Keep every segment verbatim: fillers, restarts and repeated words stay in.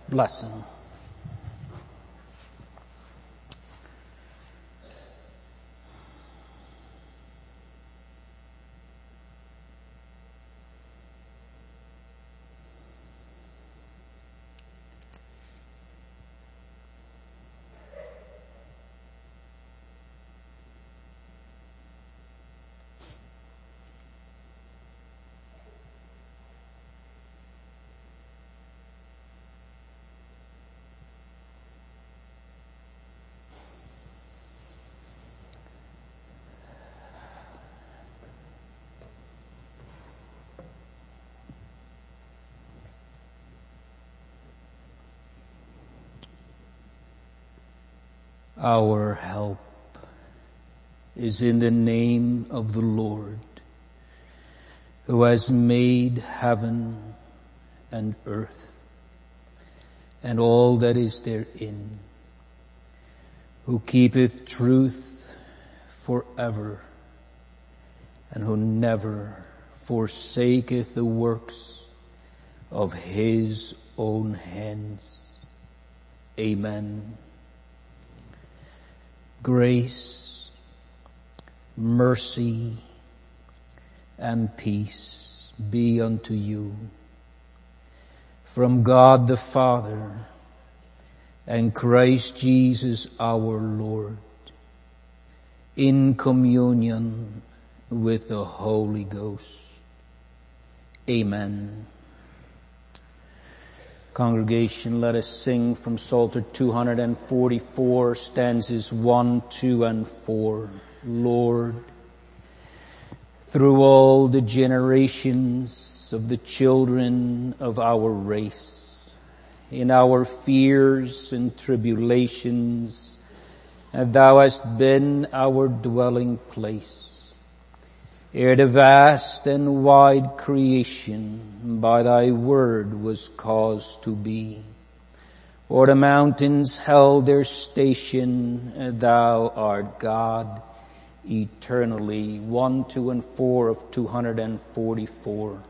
blessing. Our help is in the name of the Lord, who has made heaven and earth and all that is therein, who keepeth truth forever, and who never forsaketh the works of his own hands. Amen. Grace, mercy, and peace be unto you from God the Father and Christ Jesus our Lord, in communion with the Holy Ghost. Amen. Congregation, let us sing from Psalter two forty-four, stanzas one, two, and four. Lord, through all the generations of the children of our race, in our fears and tribulations, and thou hast been our dwelling place. Ere the vast and wide creation by thy word was caused to be, or the mountains held their station, thou art God eternally. One, two, and four of two forty-four.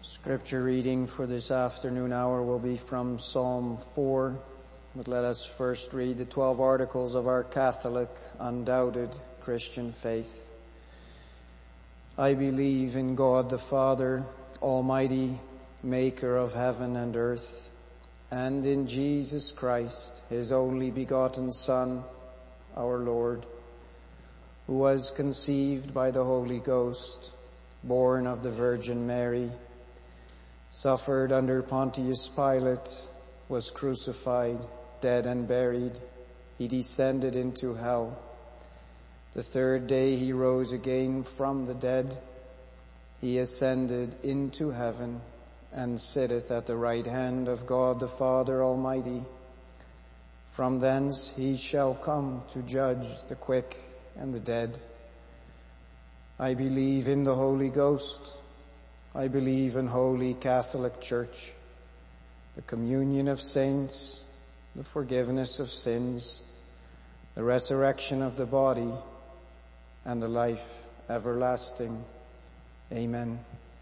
Scripture reading for this afternoon hour will be from Psalm four, but let us first read the twelve articles of our Catholic, undoubted Christian faith. I believe in God the Father, Almighty, maker of heaven and earth, and in Jesus Christ, his only begotten Son, our Lord, who was conceived by the Holy Ghost, born of the Virgin Mary, suffered under Pontius Pilate, was crucified, dead and buried. He descended into hell. The third day he rose again from the dead. He ascended into heaven and sitteth at the right hand of God the Father Almighty. From thence he shall come to judge the quick and the dead. I believe in the Holy Ghost. I believe in Holy Catholic Church, the communion of saints, the forgiveness of sins, the resurrection of the body, and the life everlasting. Amen.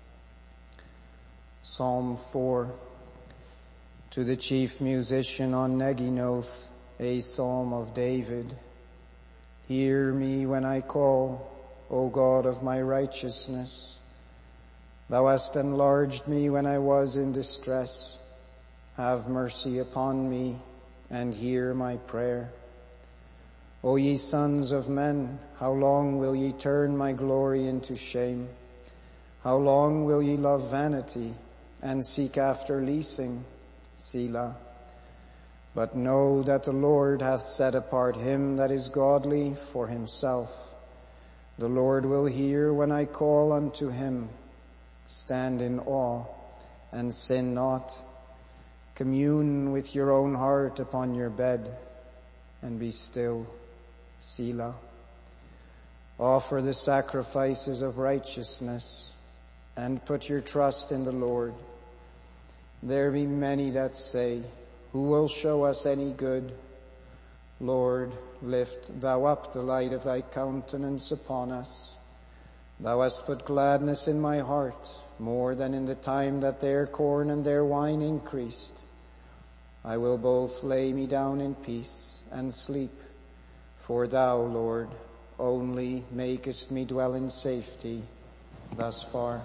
Psalm four. To the chief musician on Neginoth, a psalm of David. Hear me when I call, O God of my righteousness. Thou hast enlarged me when I was in distress. Have mercy upon me and hear my prayer. O ye sons of men, how long will ye turn my glory into shame? How long will ye love vanity and seek after leasing? Selah. But know that the Lord hath set apart him that is godly for himself. The Lord will hear when I call unto him. Stand in awe and sin not. Commune with your own heart upon your bed and be still. Selah. Offer the sacrifices of righteousness and put your trust in the Lord. There be many that say, who will show us any good? Lord, lift thou up the light of thy countenance upon us. Thou hast put gladness in my heart, more than in the time that their corn and their wine increased. I will both lay me down in peace and sleep, for thou, Lord, only makest me dwell in safety thus far.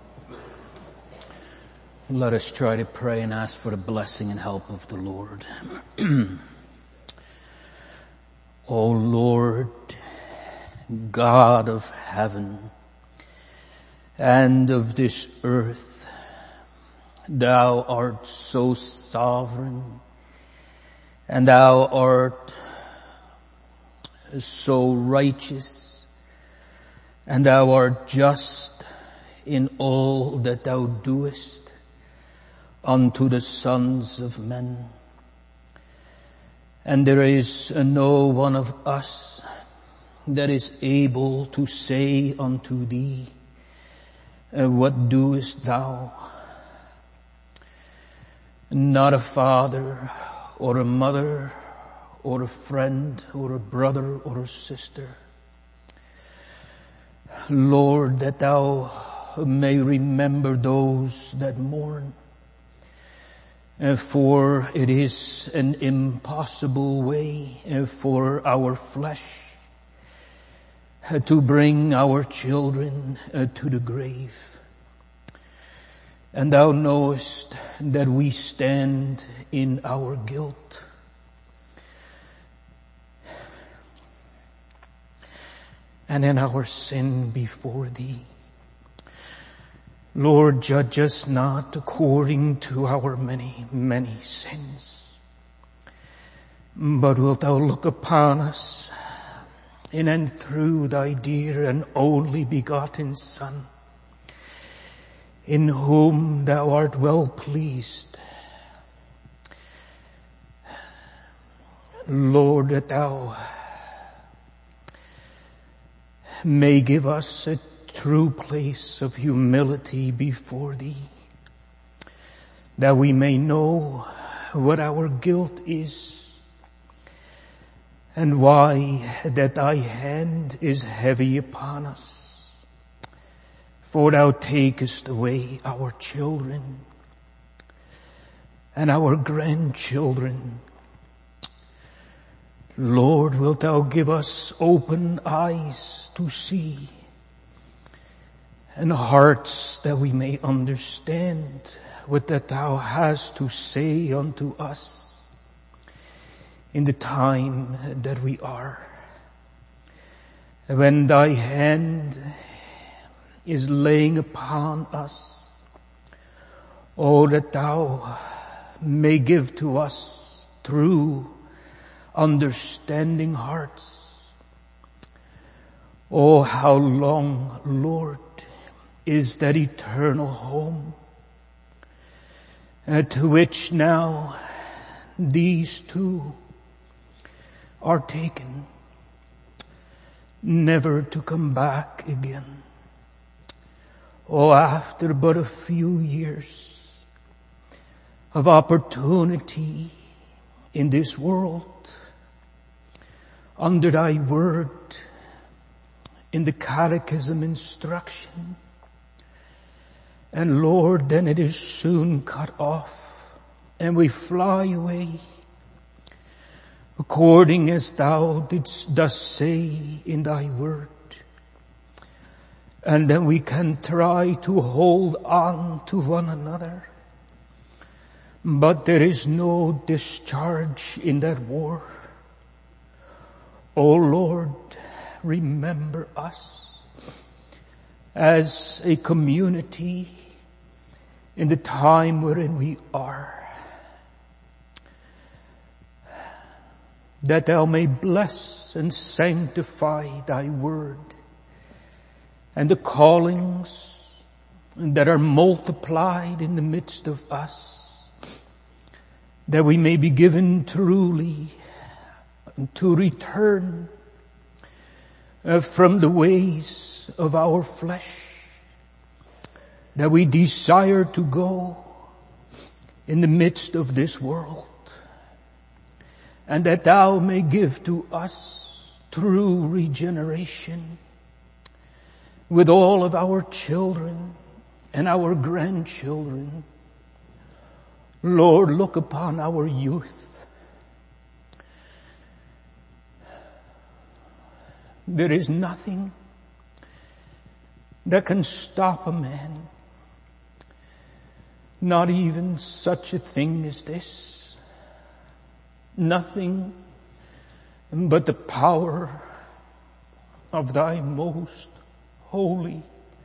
Let us try to pray and ask for the blessing and help of the Lord. O Lord, God of heaven and of this earth, thou art so sovereign, and thou art so righteous, and thou art just in all that thou doest unto the sons of men. And there is no one of us that is able to say unto thee, what doest thou? Not a father or a mother or a friend or a brother or a sister. Lord, that thou may remember those that mourn. For it is an impossible way for our flesh to bring our children to the grave. And thou knowest that we stand in our guilt. And in our sin before thee. Lord, judge us not according to our many, many sins, but wilt thou look upon us in and through thy dear and only begotten Son, in whom thou art well pleased. Lord, that thou may give us a true place of humility before thee, that we may know what our guilt is and why that thy hand is heavy upon us. For thou takest away our children and our grandchildren. Lord, wilt thou give us open eyes to see and hearts that we may understand what that thou hast to say unto us in the time that we are. When thy hand is laying upon us, oh, that thou may give to us true understanding hearts. Oh, how long, Lord, is that eternal home uh, to which now these two are taken, never to come back again. Oh, after but a few years of opportunity in this world, under thy word, in the catechism instruction, and Lord, then it is soon cut off, and we fly away, according as thou didst thus say in thy word. And then we can try to hold on to one another. But there is no discharge in that war. O Lord, remember us as a community in the time wherein we are. That thou may bless and sanctify thy word and the callings that are multiplied in the midst of us, that we may be given truly to return uh, from the ways of our flesh, that we desire to go in the midst of this world, and that thou may give to us true regeneration with all of our children and our grandchildren. Lord, look upon our youth. There is nothing that can stop a man, not even such a thing as this. Nothing but the power of thy most holy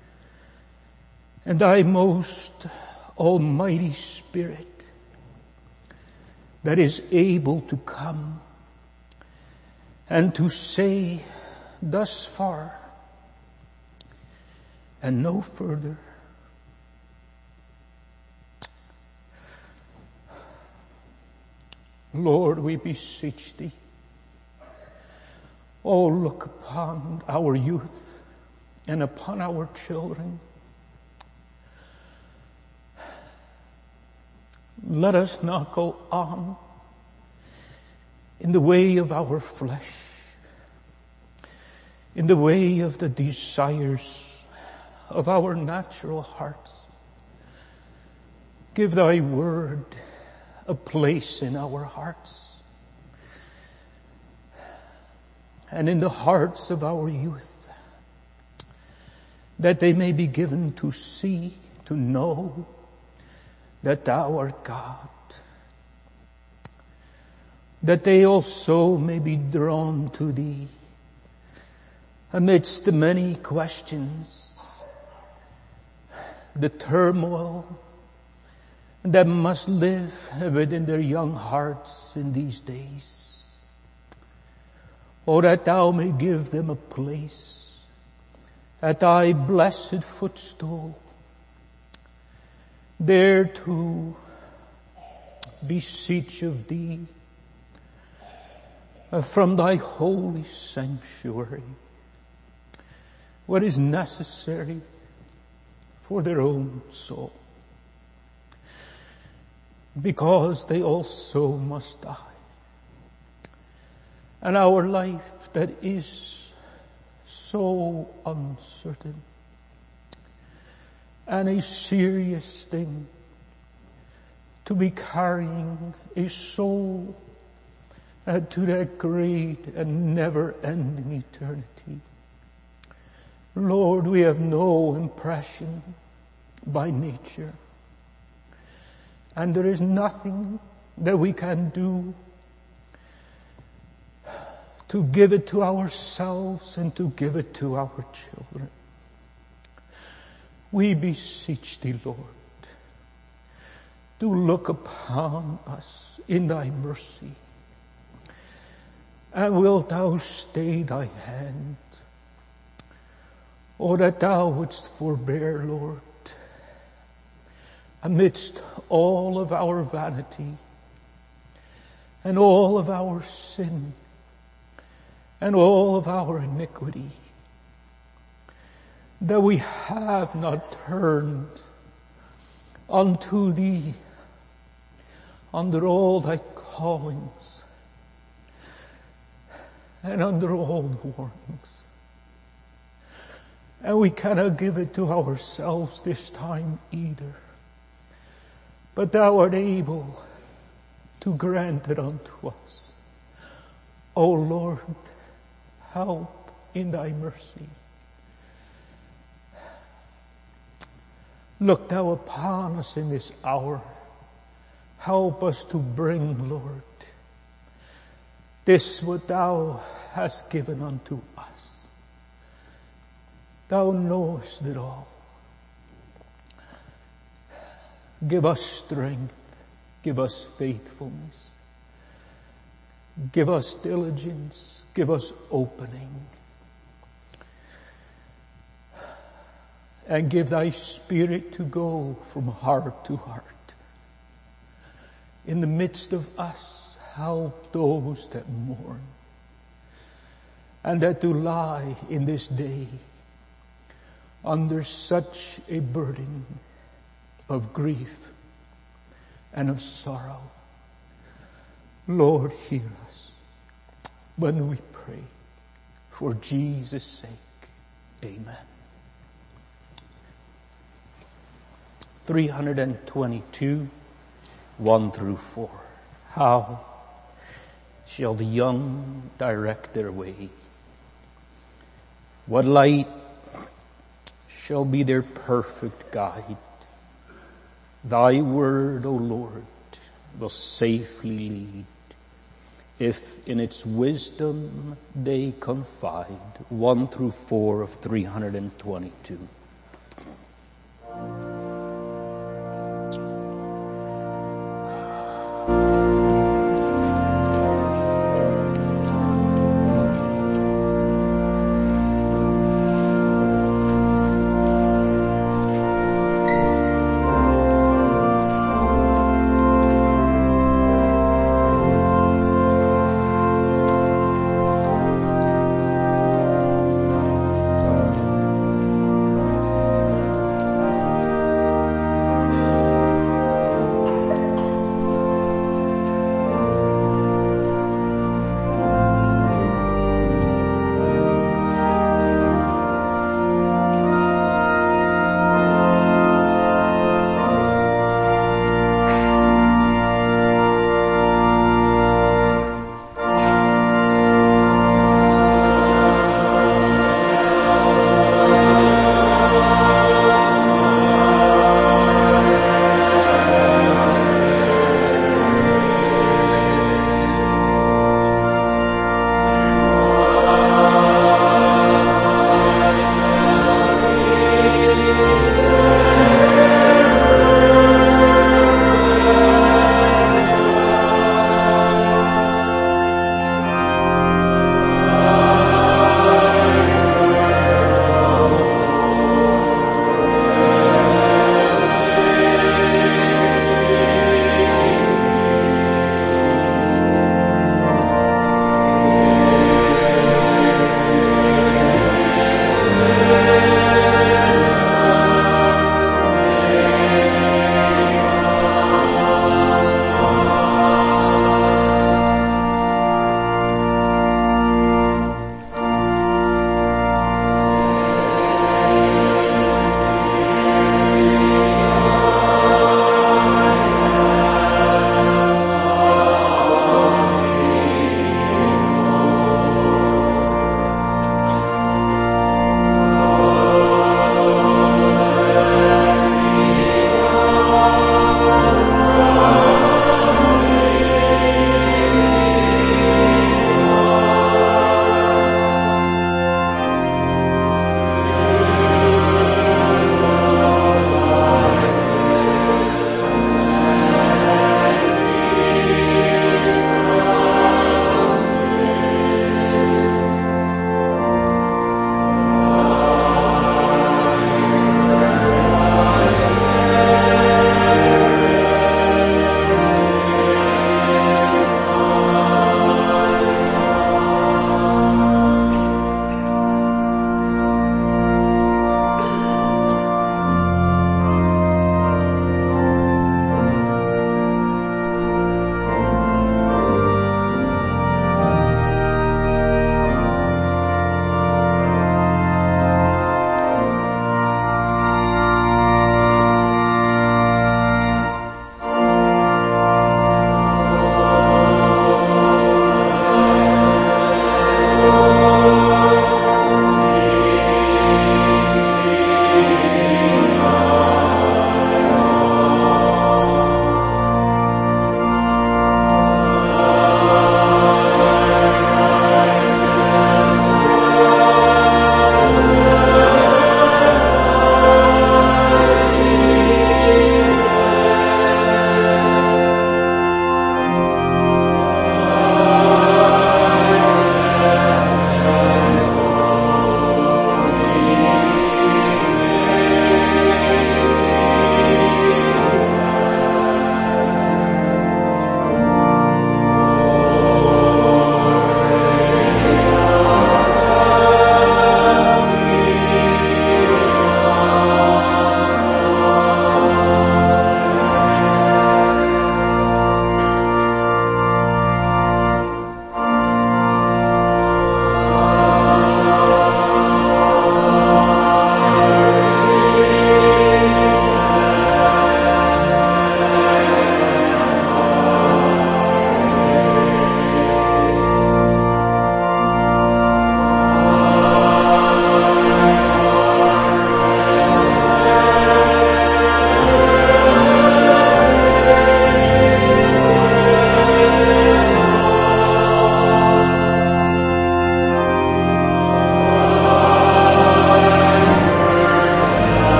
and thy most almighty Spirit that is able to come and to say thus far and no further. Lord, we beseech thee, oh, look upon our youth and upon our children. Let us not go on in the way of our flesh, in the way of the desires of our natural hearts. Give thy word a place in our hearts and in the hearts of our youth, that they may be given to see, to know that thou art God, that they also may be drawn to thee amidst the many questions, the turmoil that must live within their young hearts in these days. Oh, that thou may give them a place at thy blessed footstool, there to beseech of thee uh, from thy holy sanctuary what is necessary for their own soul, because they also must die. And our life that is so uncertain, and a serious thing to be carrying a soul uh, to that great and never-ending eternity. Lord, we have no impression by nature, and there is nothing that we can do to give it to ourselves and to give it to our children. We beseech thee, Lord, to look upon us in thy mercy, and wilt thou stay thy hand, oh, that thou wouldst forbear, Lord, amidst all of our vanity and all of our sin and all of our iniquity, that we have not turned unto thee under all thy callings and under all the warnings. And we cannot give it to ourselves this time either, but thou art able to grant it unto us. O Lord, help in thy mercy. Look thou upon us in this hour. Help us to bring, Lord, this what thou hast given unto us. Thou knowest it all. Give us strength. Give us faithfulness. Give us diligence. Give us opening. And give thy Spirit to go from heart to heart. In the midst of us, help those that mourn and that do lie in this day under such a burden of grief and of sorrow. Lord, hear us when we pray. For Jesus' sake, amen. three twenty-two, one through four. How shall the young direct their way? What light shall be their perfect guide? Thy word, O Lord, will safely lead, if in its wisdom they confide. One through four of three twenty-two.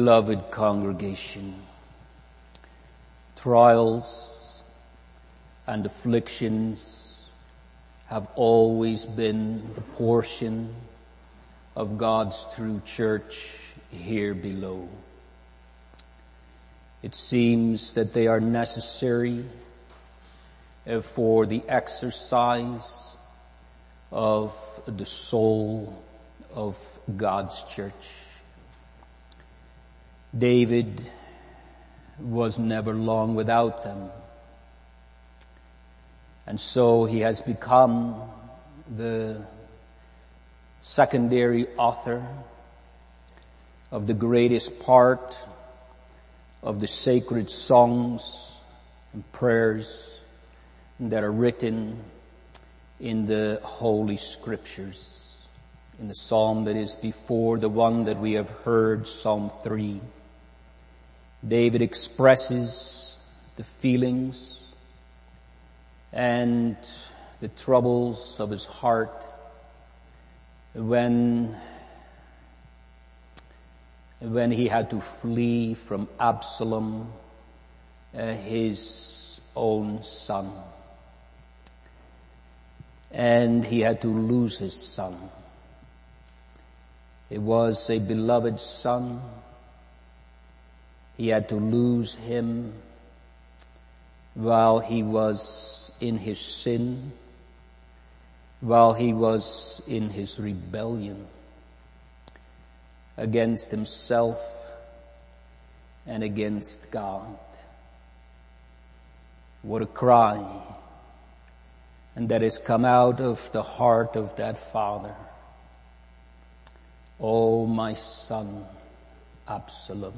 Beloved congregation, trials and afflictions have always been the portion of God's true church here below. It seems that they are necessary for the exercise of the soul of God's church. David was never long without them. And so he has become the secondary author of the greatest part of the sacred songs and prayers that are written in the Holy Scriptures. In the psalm that is before the one that we have heard, Psalm three, David expresses the feelings and the troubles of his heart when when he had to flee from Absalom, uh, his own son. And he had to lose his son. It was a beloved son. He had to lose him while he was in his sin, while he was in his rebellion against himself and against God. What a cry. And that has come out of the heart of that father. Oh, my son, Absalom.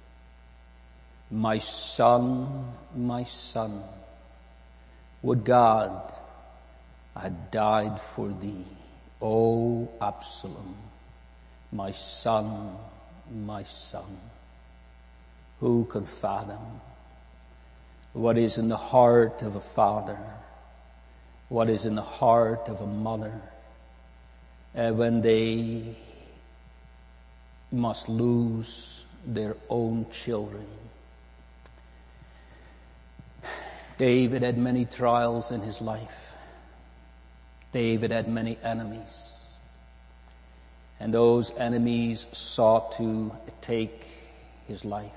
My son, my son, would God had died for thee. O Absalom, my son, my son. Who can fathom what is in the heart of a father, what is in the heart of a mother, uh, when they must lose their own children? David had many trials in his life. David had many enemies. And those enemies sought to take his life.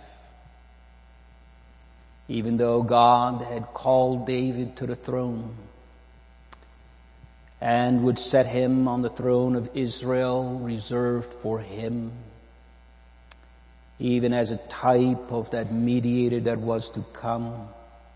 Even though God had called David to the throne and would set him on the throne of Israel reserved for him, even as a type of that mediator that was to come.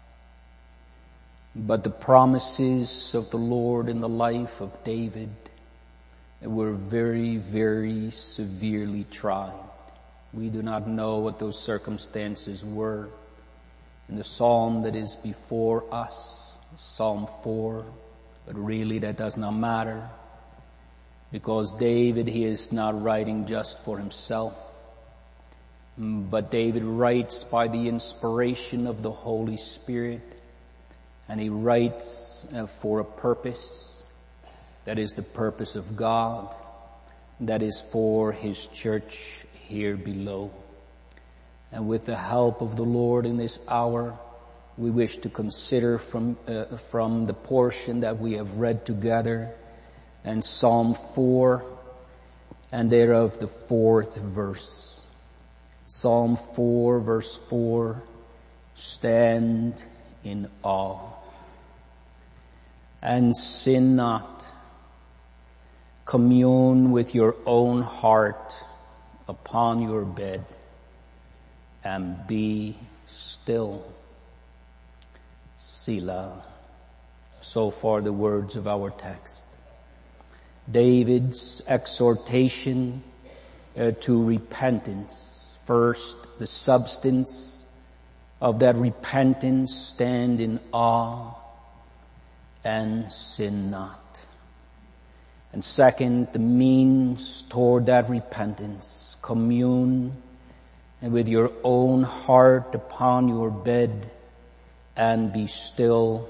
But the promises of the Lord in the life of David were very, very severely tried. We do not know what those circumstances were. In the psalm that is before us, Psalm four, but really that does not matter, because David, he is not writing just for himself, but David writes by the inspiration of the Holy Spirit. And he writes uh, for a purpose, that is the purpose of God, that is for his church here below. And with the help of the Lord in this hour, we wish to consider from uh, from the portion that we have read together, and Psalm four, and thereof the fourth verse. Psalm four, verse four, stand in awe and sin not. Commune with your own heart upon your bed and be still. Selah. So far the words of our text. David's exhortation uh, to repentance. First, the substance of that repentance, stand in awe and sin not. And second, the means toward that repentance, commune with your own heart upon your bed and be still.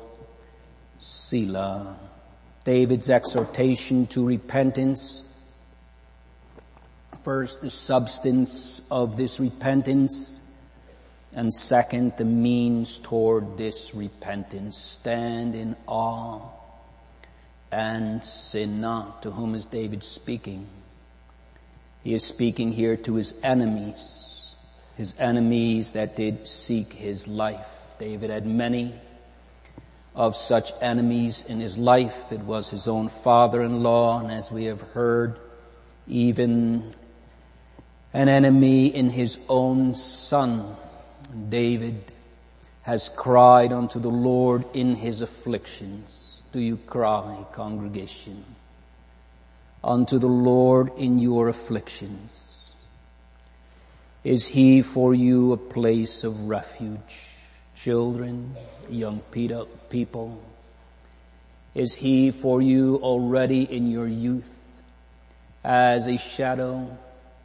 Selah. David's exhortation to repentance First, the substance of this repentance, and second, the means toward this repentance. Stand in awe and sin not. To whom is David speaking? He is speaking here to his enemies, his enemies that did seek his life. David had many of such enemies in his life. It was his own father-in-law, and as we have heard, even an enemy in his own son. David has cried unto the Lord in his afflictions. Do you cry, congregation, unto the Lord in your afflictions? Is he for you a place of refuge? Children, young people, is he for you already in your youth as a shadow,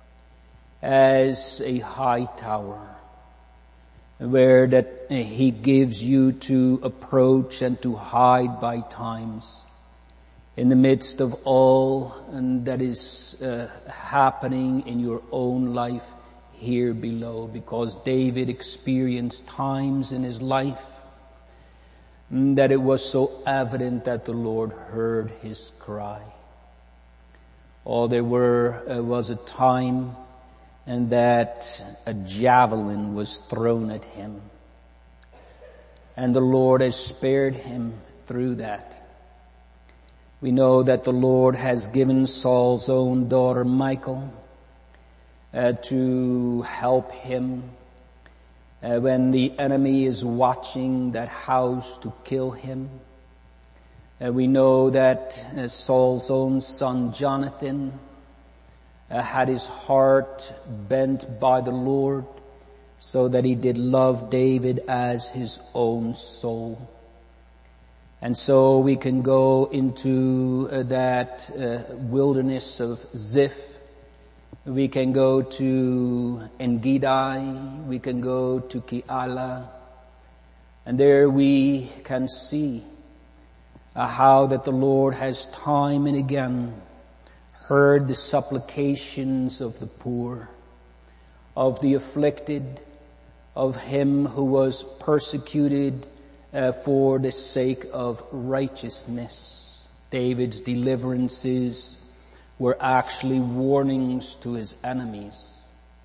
as a high tower, where that he gives you to approach and to hide by times in the midst of all that is uh, happening in your own life here below? Because David experienced times in his life that it was so evident that the Lord heard his cry. Oh, there were uh, was a time and that a javelin was thrown at him, and the Lord has spared him through that. We know that the Lord has given Saul's own daughter Michal uh, to help him uh, when the enemy is watching that house to kill him. Uh, we know that uh, Saul's own son Jonathan Uh, had his heart bent by the Lord, so that he did love David as his own soul. And so we can go into uh, that uh, wilderness of Ziph. We can go to Engedi. We can go to Keilah. And there we can see uh, how that the Lord has time and again heard the supplications of the poor, of the afflicted, of him who was persecuted uh, for the sake of righteousness. David's deliverances were actually warnings to his enemies,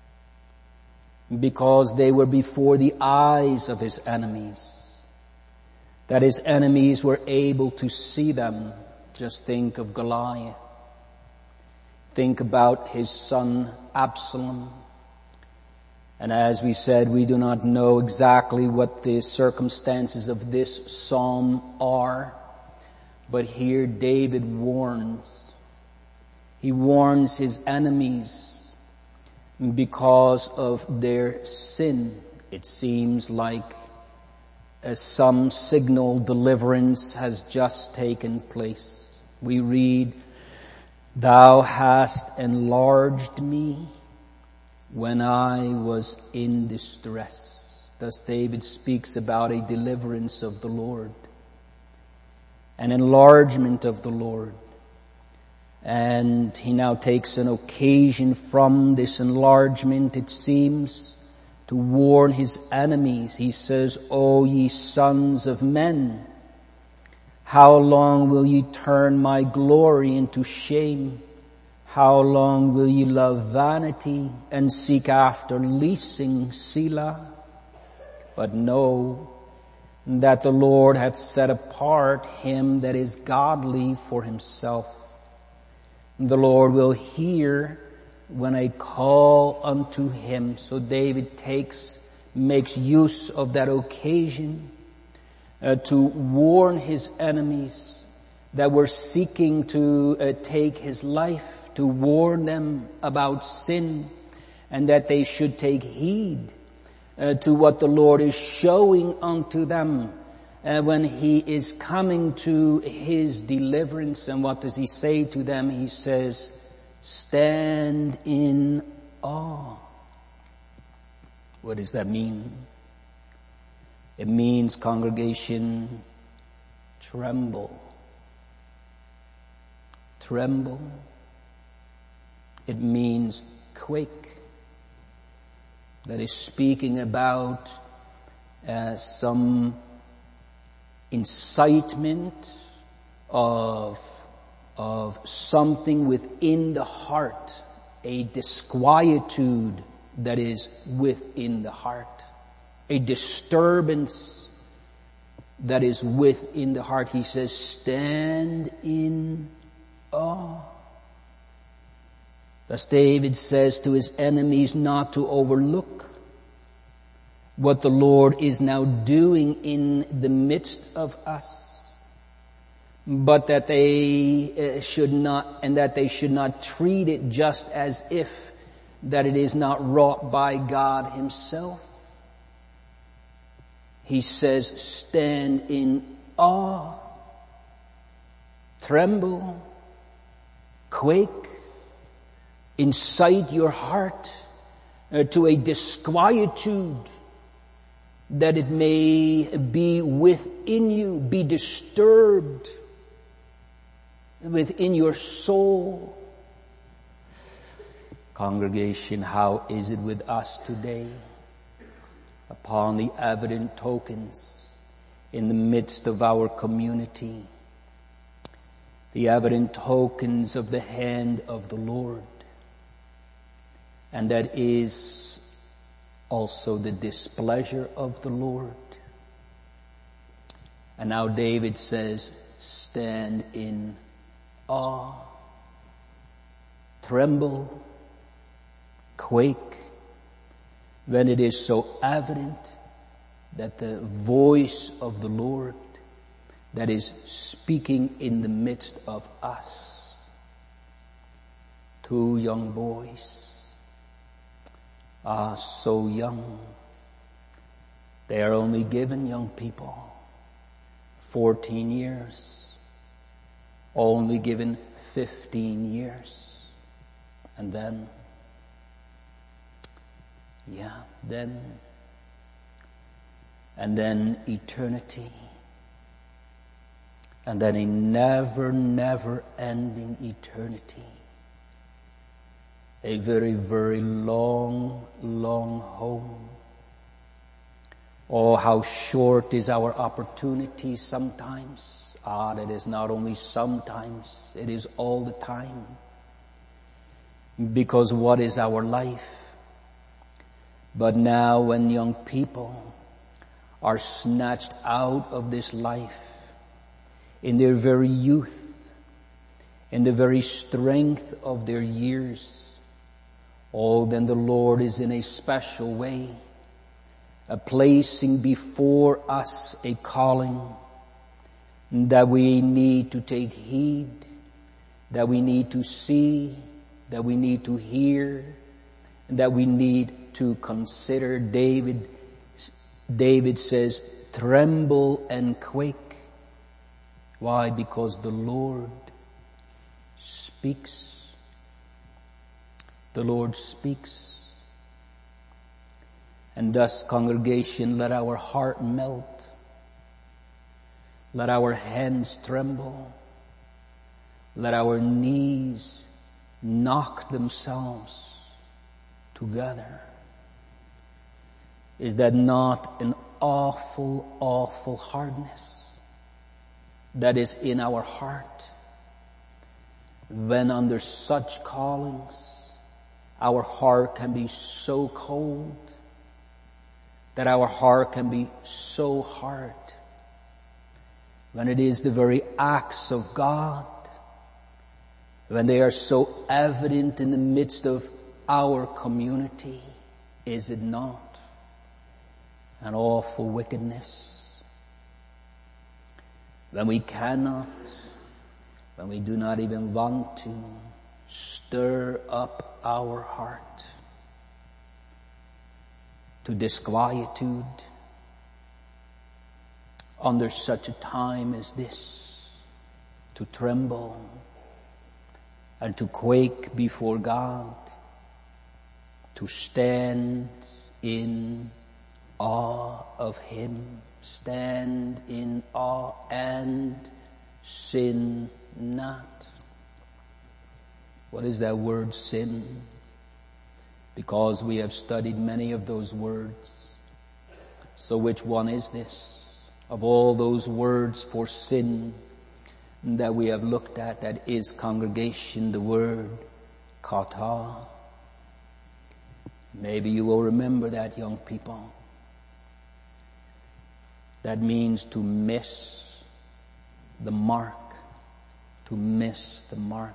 because they were before the eyes of his enemies, that his enemies were able to see them. Just think of Goliath. Think about his son Absalom. And as we said, we do not know exactly what the circumstances of this psalm are, but here David warns. He warns his enemies because of their sin. It seems like uh, some signal deliverance has just taken place. We read, "Thou hast enlarged me when I was in distress." Thus David speaks about a deliverance of the Lord, an enlargement of the Lord. And he now takes an occasion from this enlargement, it seems, to warn his enemies. He says, "O ye sons of men, how long will ye turn my glory into shame? How long will ye love vanity and seek after leasing, Selah? But know that the Lord hath set apart him that is godly for himself. The Lord will hear when I call unto him." So David takes, makes use of that occasion Uh, to warn his enemies that were seeking to uh, take his life, to warn them about sin, and that they should take heed uh, to what the Lord is showing unto them uh, when he is coming to his deliverance. And what does he say to them? He says, "Stand in awe." What does that mean? It means, congregation, tremble. Tremble. It means quake. That is speaking about uh, some incitement of, of something within the heart, a disquietude that is within the heart, a disturbance that is within the heart. He says, stand in awe. Thus David says to his enemies not to overlook what the Lord is now doing in the midst of us, but that they should not, and that they should not treat it just as if that it is not wrought by God himself. He says, stand in awe, tremble, quake, incite your heart uh, to a disquietude that it may be within you, be disturbed within your soul. Congregation, how is it with us today? Upon the evident tokens in the midst of our community, the evident tokens of the hand of the Lord, and that is also the displeasure of the Lord. And now David says, stand in awe, tremble, quake, when it is so evident that the voice of the Lord that is speaking in the midst of us. Two young boys are so young. They are only given, young people, fourteen years, only given fifteen years, and then Yeah, then, and then eternity, and then a never, never ending eternity. A very, very long, long home. Oh, how short is our opportunity sometimes. Ah, that is not only sometimes, it is all the time. Because what is our life? But now when young people are snatched out of this life in their very youth, in the very strength of their years, oh, then the Lord is in a special way uh, placing before us a calling that we need to take heed, that we need to see, that we need to hear, and that we need to consider. David, David says, tremble and quake. Why? Because the Lord speaks. The Lord speaks. And thus, congregation, let our heart melt. Let our hands tremble. Let our knees knock themselves together. Is that not an awful, awful hardness that is in our heart when under such callings our heart can be so cold, that our heart can be so hard, when it is the very acts of God, when they are so evident in the midst of our community? Is it not an awful wickedness when we cannot, when we do not even want to stir up our heart to disquietude under such a time as this, to tremble and to quake before God, to stand in awe of Him, stand in awe and sin not. What is that word sin? because we have studied many of those words. So which one is this of all those words for sin that we have looked at that is, congregation, the word kata? Maybe you will remember that, young people. That means to miss the mark, to miss the mark.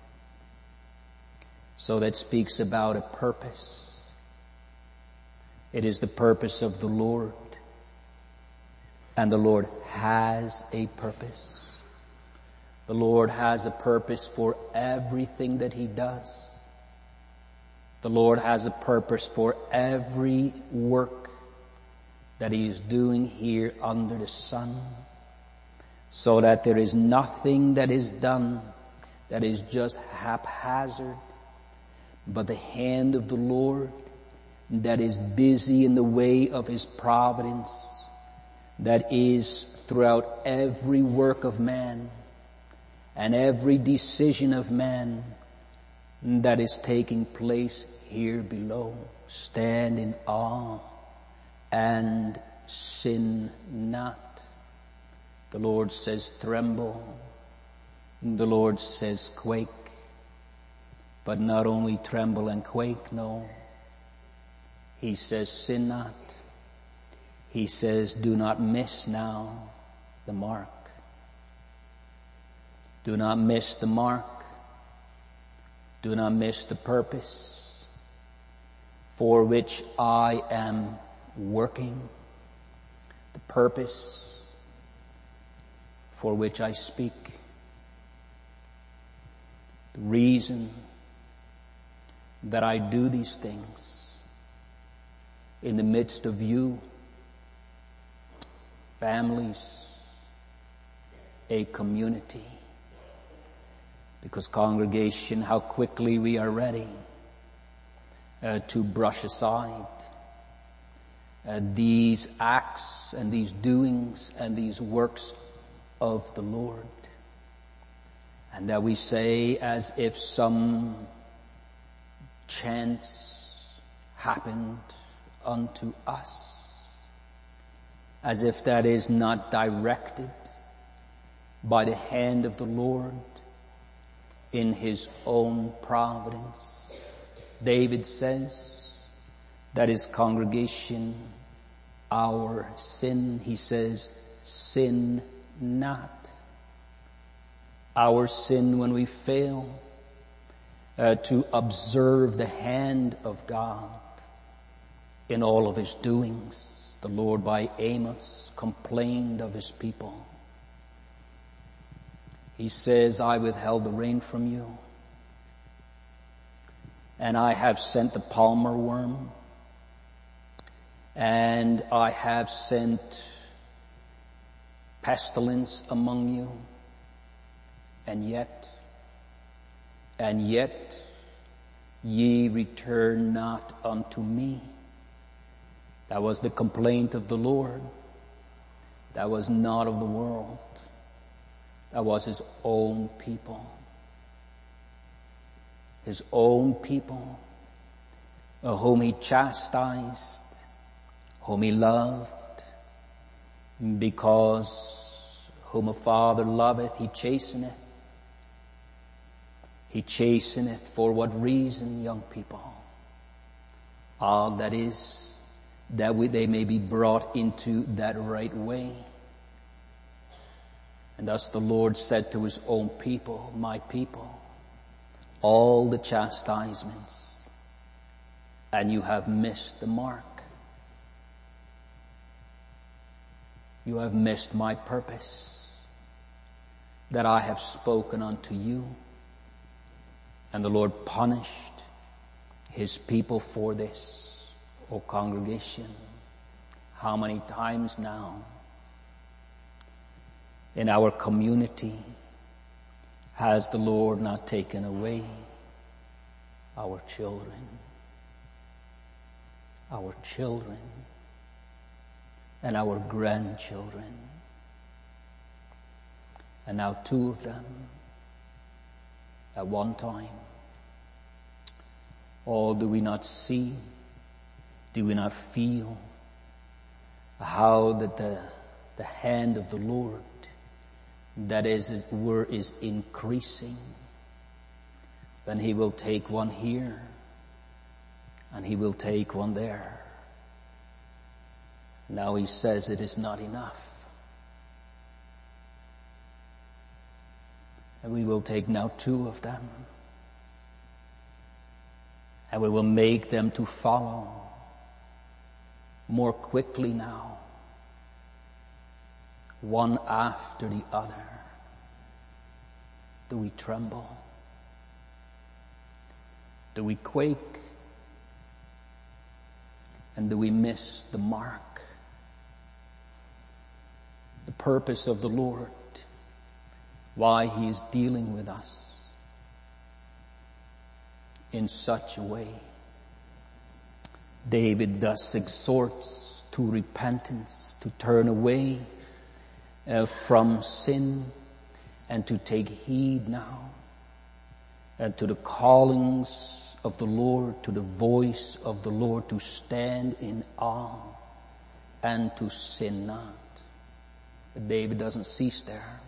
So that speaks about a purpose. It is the purpose of the Lord. And the Lord has a purpose. The Lord has a purpose for everything that He does. The Lord has a purpose for every work that He is doing here under the sun, so that there is nothing that is done that is just haphazard, but the hand of the Lord that is busy in the way of His providence, that is throughout every work of man and every decision of man that is taking place here below. Stand in awe and sin not. The Lord says tremble. The Lord says quake. But not only tremble and quake, no. He says sin not. He says do not miss now the mark. Do not miss the mark. Do not miss the purpose for which I am working, the purpose for which I speak, the reason that I do these things in the midst of you, families, a community. Because, congregation, how quickly we are ready uh, to brush aside uh, these acts and these doings and these works of the Lord. And that we say, as if some chance happened unto us, as if that is not directed by the hand of the Lord in His own providence. David says that his congregation, our sin, he says, sin not. Our sin when we fail uh, to observe the hand of God in all of His doings. The Lord by Amos complained of His people. He says, I withheld the rain from you, and I have sent the palmer worm, and I have sent pestilence among you, and yet, and yet ye return not unto me. That was the complaint of the Lord. That was not of the world. That was His own people. His own people, uh, whom He chastised, whom He loved, because whom a father loveth, He chasteneth. He chasteneth for what reason, young people? Ah, that is, that we, they may be brought into that right way. And thus the Lord said to His own people, my people, all the chastisements, and you have missed the mark. You have missed my purpose that I have spoken unto you. And the Lord punished His people for this. O congregation, how many times now in our community has the Lord not taken away our children, our children, and our grandchildren? And now two of them at one time Oh, do we not see? Do we not feel how that the, the hand of the Lord, that is, His word is increasing? Then He will take one here, and He will take one there. Now He says it is not enough. And we will take now two of them, and we will make them to follow more quickly now, one after the other. Do we tremble? Do we quake? And do we miss the mark? The purpose of the Lord, why He is dealing with us in such a way. David thus exhorts to repentance, to turn away uh, from sin, and to take heed now uh, to the callings of the Lord, to the voice of the Lord, to stand in awe and to sin not. But David doesn't cease there.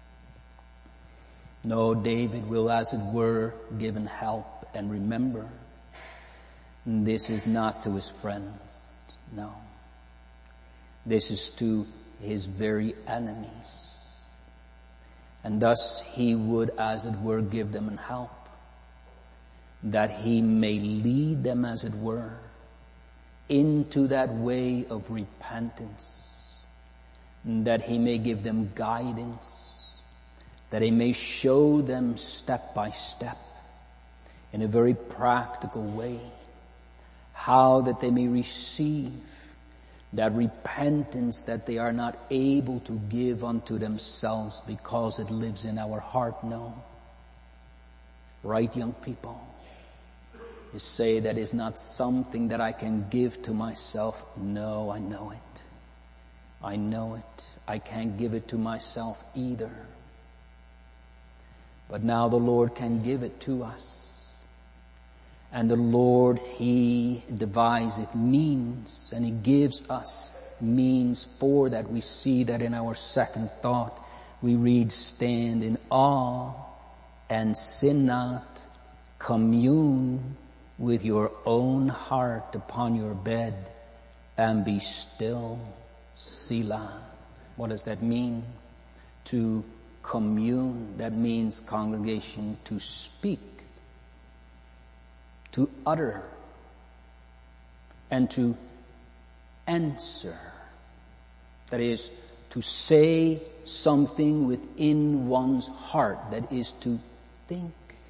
No, David will, as it were, give him help. And remember, this is not to his friends. No. This is to his very enemies. And thus he would, as it were, give them an help, that he may lead them, as it were, into that way of repentance, that he may give them guidance, that he may show them step by step, in a very practical way, how that they may receive that repentance that they are not able to give unto themselves because it lives in our heart. No. Right, young people? You say that is not something that I can give to myself. No, I know it. I know it. I can't give it to myself either. But now the Lord can give it to us. And the Lord, He devises means, and He gives us means for that. We see that in our second thought. We read, stand in awe and sin not, commune with your own heart upon your bed, and be still, Selah. What does that mean? To commune, that means, congregation, to speak, to utter, and to answer. That is, to say something within one's heart, that is to think.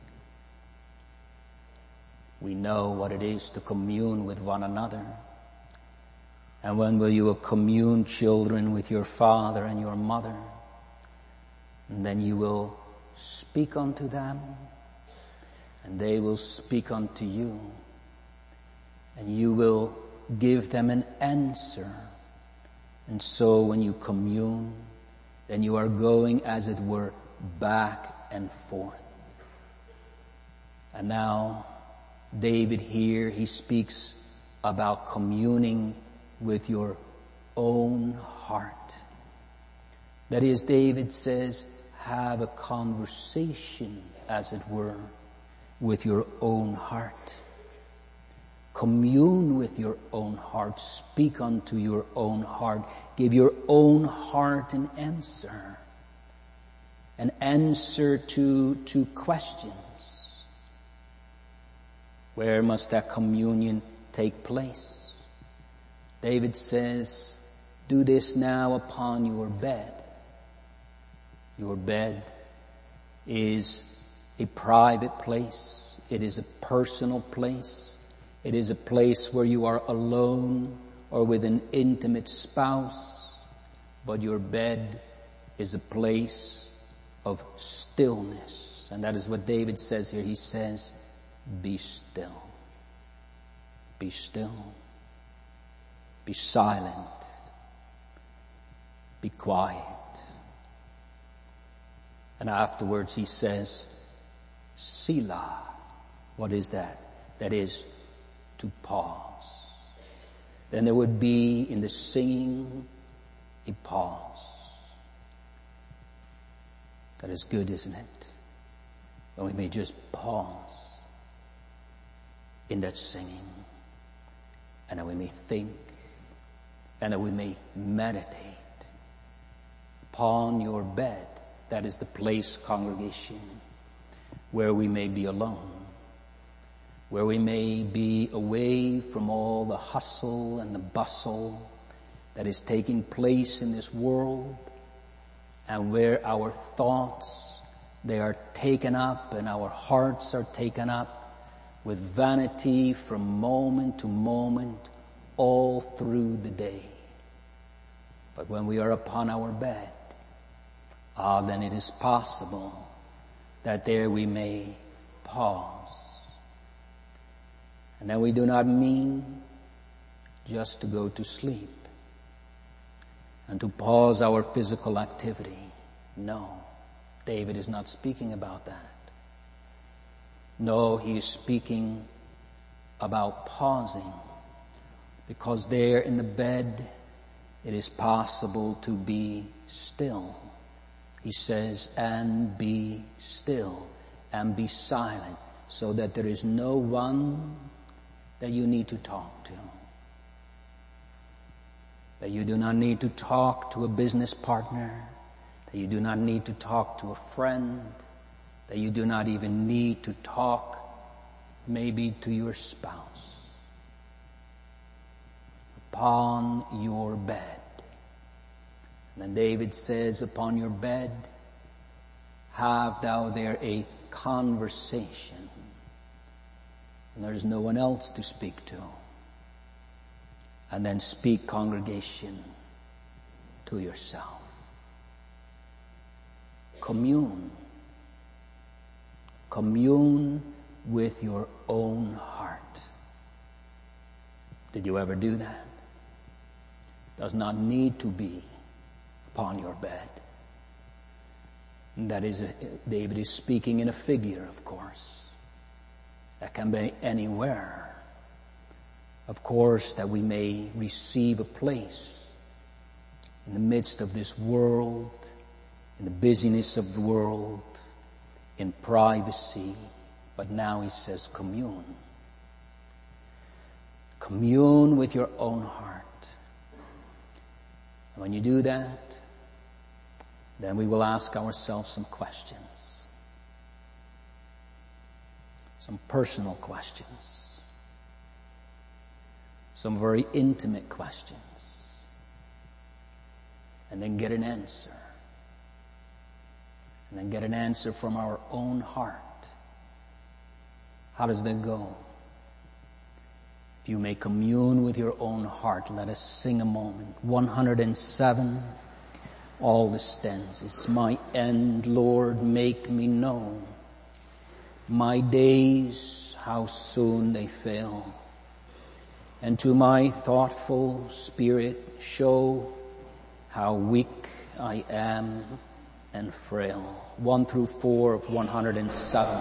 We know what it is to commune with one another. And when will you commune, children, with your father and your mother? And then you will speak unto them, and they will speak unto you, and you will give them an answer. And so when you commune, then you are going, as it were, back and forth. And now, David here, he speaks about communing with your own heart. That is, David says, have a conversation, as it were, with your own heart. Commune with your own heart. Speak unto your own heart. Give your own heart an answer. An answer to, to questions. Where must that communion take place? David says, do this now upon your bed. Your bed is a private place. It is a personal place. It is a place where you are alone or with an intimate spouse. But your bed is a place of stillness. And that is what David says here. He says, be still. Be still. Be silent. Be quiet. And afterwards he says, Selah. What is that? that is, to pause. Then there would be in the singing a pause. That is good, isn't it? When we may just pause in that singing, and that we may think, and that we may meditate upon your bed. That is the place, congregation, where we may be alone, where we may be away from all the hustle and the bustle that is taking place in this world, and where our thoughts, they are taken up and our hearts are taken up with vanity from moment to moment all through the day. But when we are upon our bed, ah, then it is possible that there we may pause. And then we do not mean just to go to sleep and to pause our physical activity. No, David is not speaking about that. No, he is speaking about pausing, because there in the bed it is possible to be still. He says, and be still, and be silent, so that there is no one that you need to talk to. That you do not need to talk to a business partner, that you do not need to talk to a friend, that you do not even need to talk maybe to your spouse. Upon your bed. And then David says, upon your bed, have thou there a conversation. And there's no one else to speak to. And then speak, congregation, to yourself. Commune. Commune with your own heart. Did you ever do that? Does not need to be upon your bed. And that is, a, David is speaking in a figure, of course. That can be anywhere. Of course, that we may receive a place in the midst of this world, in the busyness of the world, in privacy. But now he says commune. Commune with your own heart. And when you do that, then we will ask ourselves some questions. Some personal questions. Some very intimate questions. And then get an answer. And then get an answer from our own heart. How does that go? If you may commune with your own heart, let us sing a moment. one hundred seven, all the stanzas. My end, Lord, make me know. My days, how soon they fail. And to my thoughtful spirit show how weak I am and frail. One through four of one hundred seven.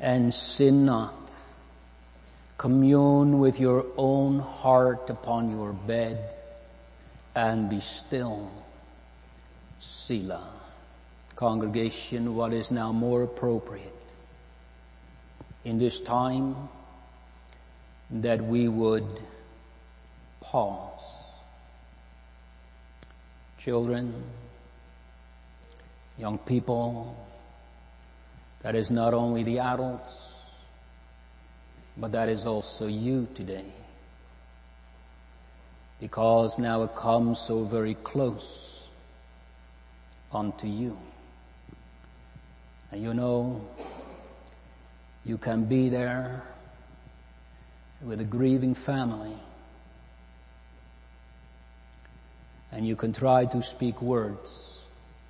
and sin not. Commune with your own heart upon your bed and be still. Selah. Congregation, what is now more appropriate in this time that we would pause. Children, young people, that is not only the adults, but that is also you today. Because now it comes so very close unto you. And you know, you can be there with a grieving family, and you can try to speak words,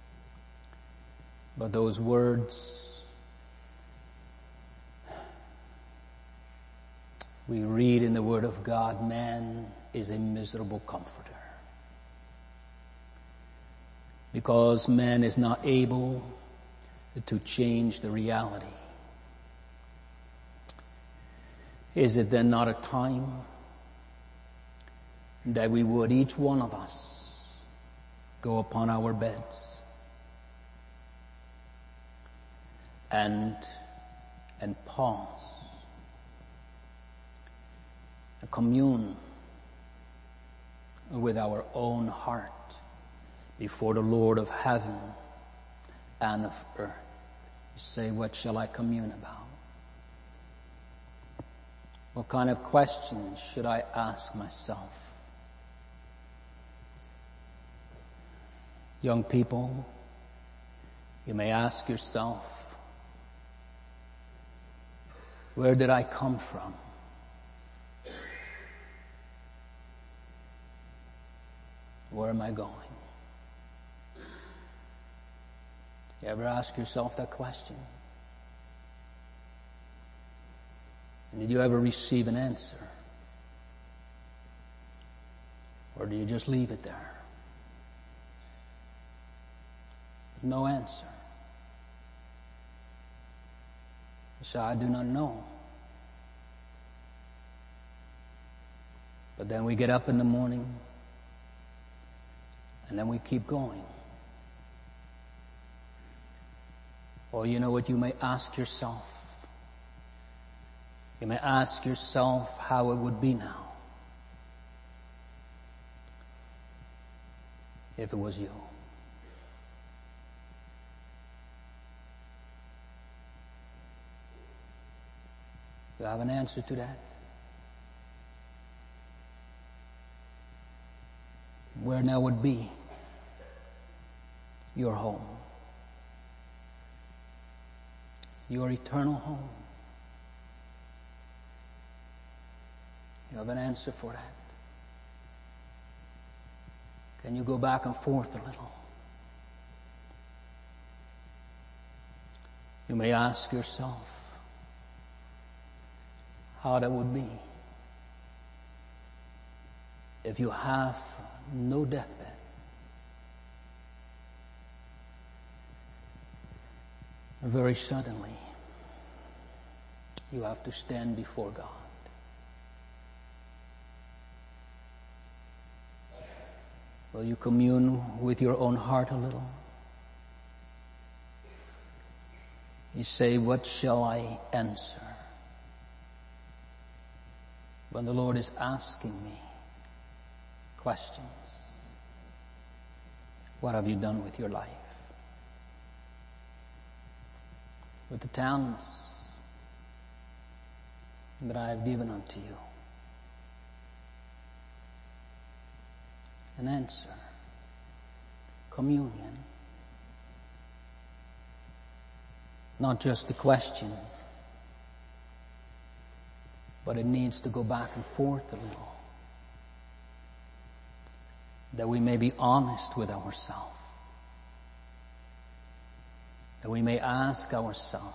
but those words, we read in the Word of God, man is a miserable comforter. Because man is not able to change the reality. Is it then not a time that we would, each one of us, go upon our beds and and pause, and commune with our own heart before the Lord of heaven and of earth? You say, what shall I commune about? What kind of questions should I ask myself? Young people, you may ask yourself, where did I come from? Where am I going? You ever ask yourself that question? And did you ever receive an answer? Or do you just leave it there? With no answer. You say, I do not know. But then we get up in the morning, and then we keep going. Or you know what you may ask yourself? You may ask yourself how it would be now if it was you. You have an answer to that? Where now would be your home? Your eternal home. You have an answer for that? Can you go back and forth a little? You may ask yourself how that would be if you have no deathbed. Very suddenly, you have to stand before God. Will you commune with your own heart a little? You say, what shall I answer when the Lord is asking me questions? What have you done with your life? With the talents that I have given unto you? An answer. Communion. Not just a question, but it needs to go back and forth a little, that we may be honest with ourselves, that we may ask ourselves,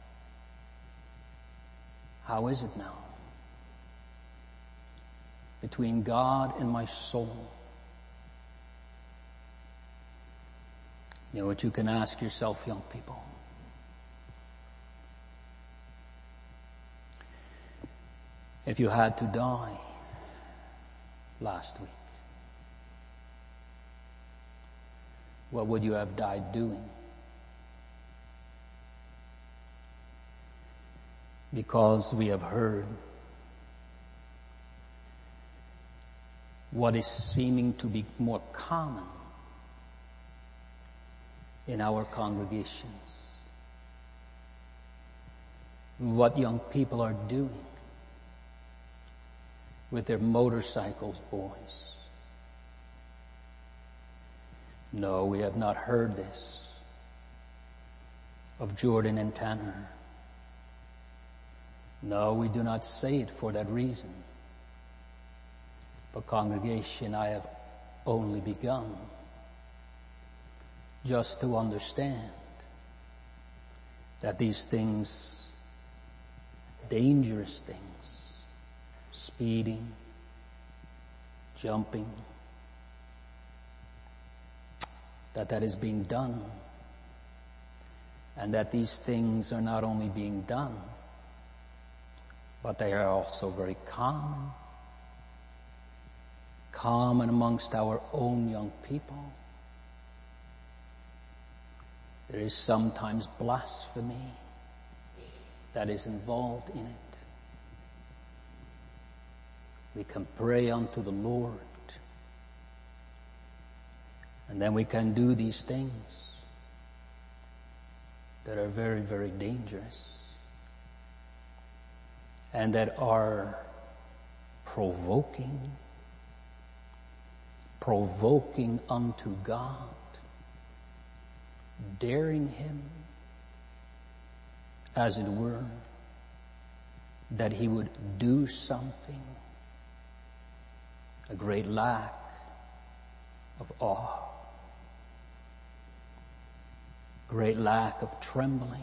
how is it now between God and my soul? You know what you can ask yourself, young people? If you had to die last week, what would you have died doing? Because we have heard what is seeming to be more common in our congregations, what young people are doing with their motorcycles, boys. No, we have not heard this of Jordan and Tanner. No, we do not say it for that reason. But congregation, I have only begun just to understand that these things, dangerous things, speeding, jumping, that that is being done, and that these things are not only being done, but they are also very common, common amongst our own young people. There is sometimes blasphemy that is involved in it. We can pray unto the Lord, and then we can do these things that are very, very dangerous and that are provoking, provoking unto God, daring Him, as it were, that He would do something. A great lack of awe, great lack of trembling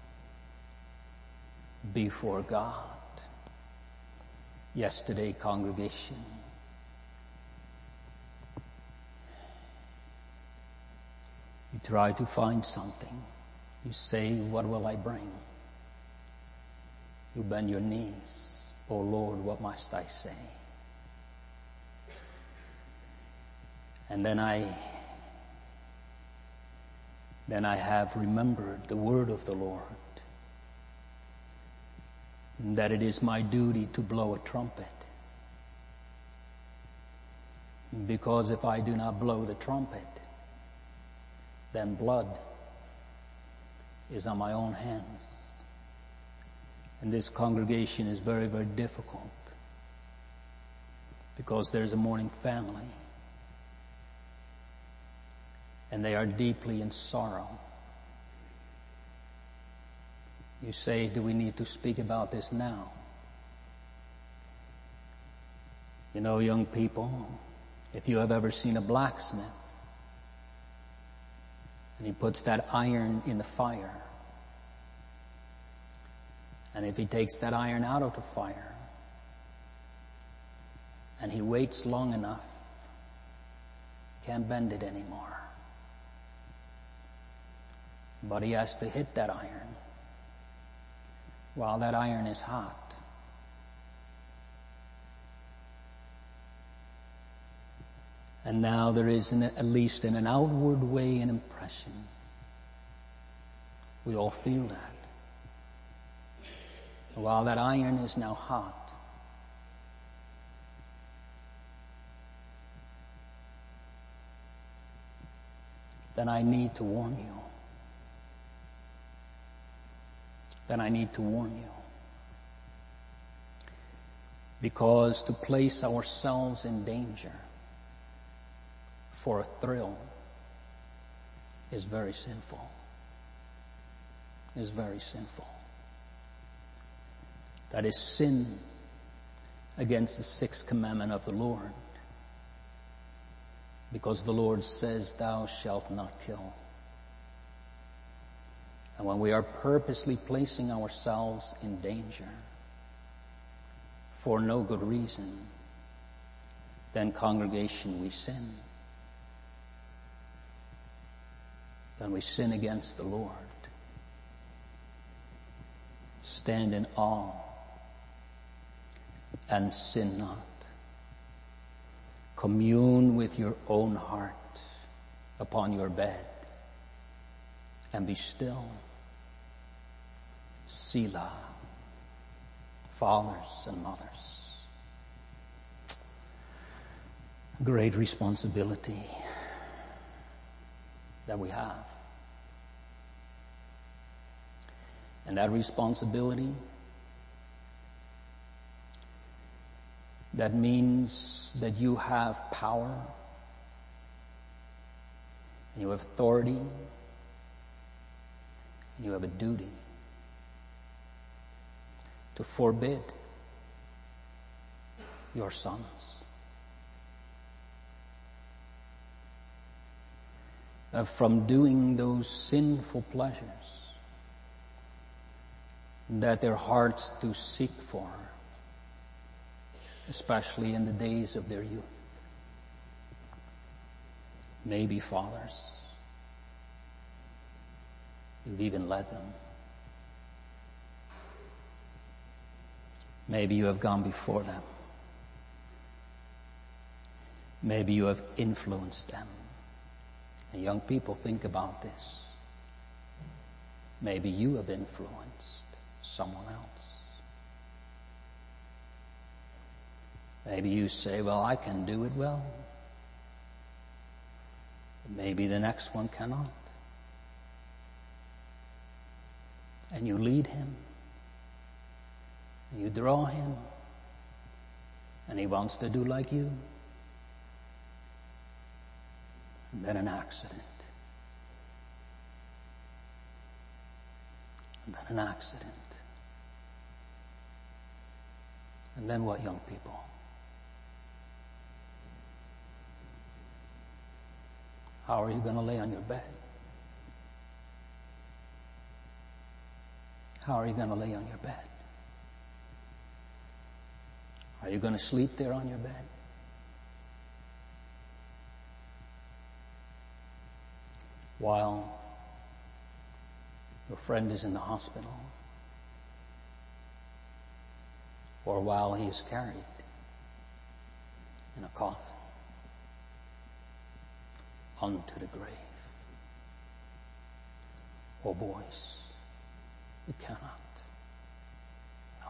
before God. Yesterday, congregation, you try to find something. You say, what will I bring? You bend your knees. Oh Lord, what must I say? And then I, then I have remembered the word of the Lord, that it is my duty to blow a trumpet. Because if I do not blow the trumpet, then blood is on my own hands. And this congregation is very, very difficult because there's a mourning family and they are deeply in sorrow. You say, do we need to speak about this now? You know, young people, if you have ever seen a blacksmith and he puts that iron in the fire, and if he takes that iron out of the fire and he waits long enough, can't bend it anymore. But he has to hit that iron while that iron is hot. And now there is, an, at least in an outward way, an impression. We all feel that. While that iron is now hot, then I need to warn you. Then I need to warn you. Because to place ourselves in danger for a thrill is very sinful. Is very sinful. That is sin against the sixth commandment of the Lord. Because the Lord says, thou shalt not kill. And when we are purposely placing ourselves in danger for no good reason, then congregation, we sin. Then we sin against the Lord. Stand in awe and sin not. Commune with your own heart upon your bed and be still. Selah, fathers and mothers. A great responsibility that we have. And that responsibility, that means that you have power, and you have authority, and you have a duty to forbid your sons uh, from doing those sinful pleasures that their hearts do seek for, especially in the days of their youth. Maybe fathers, you've even led them. Maybe you have gone before them. Maybe you have influenced them. And young people, think about this. Maybe you have influenced someone else. Maybe you say, well, I can do it well. Maybe the next one cannot. And you lead him. You draw him. And he wants to do like you. And then an accident. And then an accident. And then what, young people? How are you going to lay on your bed? How are you going to lay on your bed? Are you going to sleep there on your bed? While your friend is in the hospital? Or while he is carried in a coffin unto the grave? Oh, boys, we cannot. No.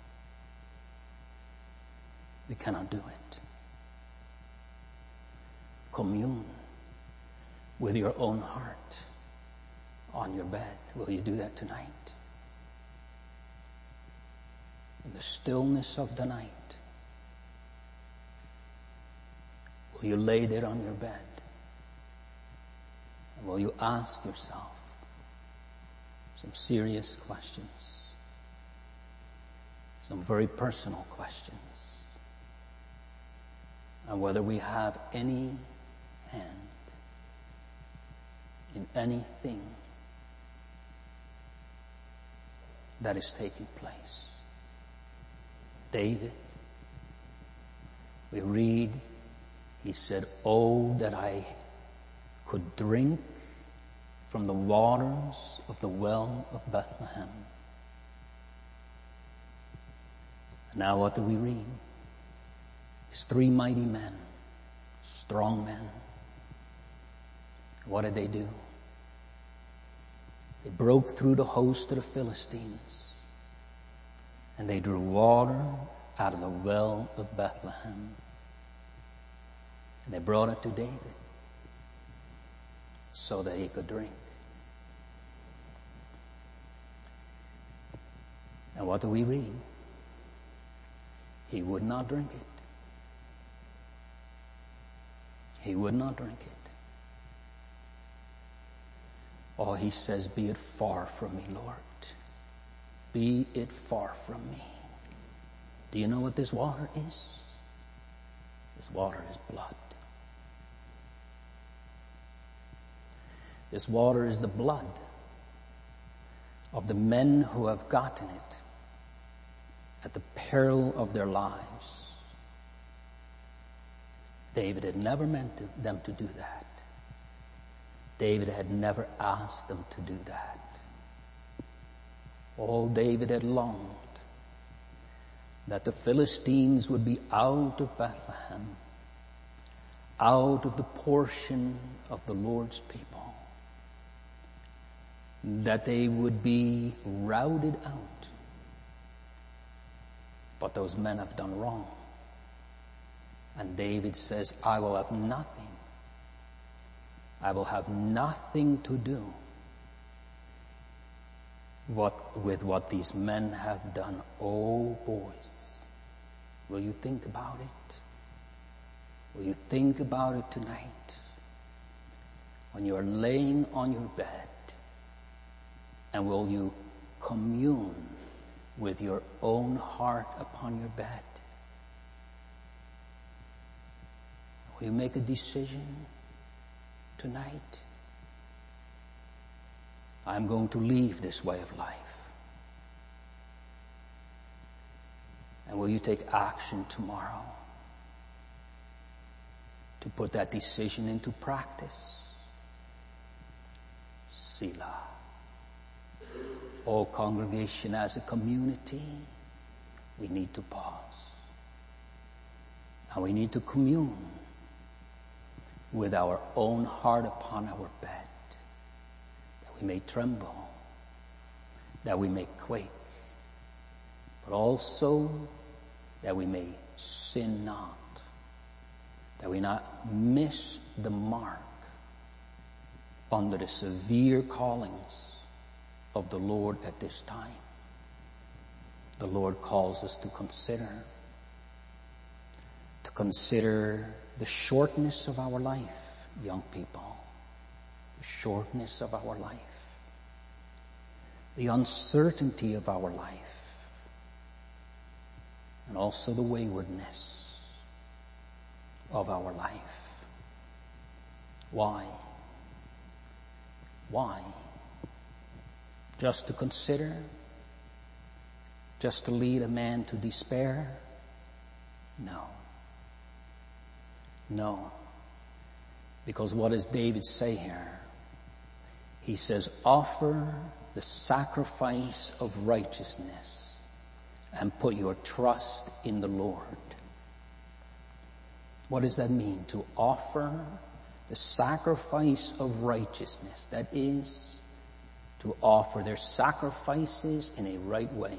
We cannot do it. Commune with your own heart on your bed. Will you do that tonight? In the stillness of the night, will you lay there on your bed? And will you ask yourself some serious questions? Some very personal questions. And whether we have any hand in anything that is taking place. David, we read, he said, oh, that I could drink from the waters of the well of Bethlehem. Now what do we read? These three mighty men, strong men. What did they do? They broke through the host of the Philistines. And they drew water out of the well of Bethlehem. And they brought it to David so that he could drink. And what do we read? He would not drink it. He would not drink it. Oh, he says, be it far from me, Lord. Be it far from me. Do you know what this water is? This water is blood. This water is the blood of the men who have gotten it at the peril of their lives. David had never meant to, them to do that. David had never asked them to do that. Oh, David had longed that the Philistines would be out of Bethlehem, out of the portion of the Lord's people, that they would be routed out. But those men have done wrong. And David says, I will have nothing. I will have nothing to do what, with what these men have done. Oh, boys, will you think about it? Will you think about it tonight? When you are laying on your bed, and will you commune with your own heart upon your bed? Will you make a decision tonight? I'm going to leave this way of life. And will you take action tomorrow to put that decision into practice? Selah. Oh, congregation, as a community, we need to pause. And we need to commune with our own heart upon our bed, that we may tremble, that we may quake, but also that we may sin not, that we not miss the mark under the severe callings of the Lord at this time. The Lord calls us to consider, to consider the shortness of our life, young people, the shortness of our life, the uncertainty of our life, and also the waywardness of our life. Why? Why? Just to consider? Just to lead a man to despair? No. No. Because what does David say here? He says, offer the sacrifice of righteousness and put your trust in the Lord. What does that mean? To offer the sacrifice of righteousness. That is, to offer their sacrifices in a right way.